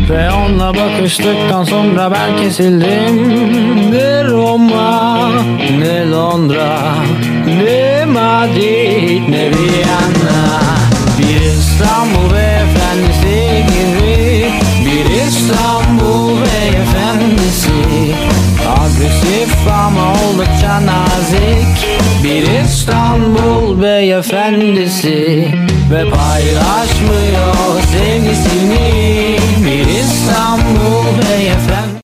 Ve onunla bakıştıktan sonra ben kesildim. Ne Roma, ne Londra, ne Madrid, ne Viyana. Bir İstanbul beyefendisi gibi, bir İstanbul beyefendisi. Agresif ama oldukça nazik, bir İstanbul beyefendisi. Ve paylaşmıyor sevgisini, bir İstanbul beyefendisi.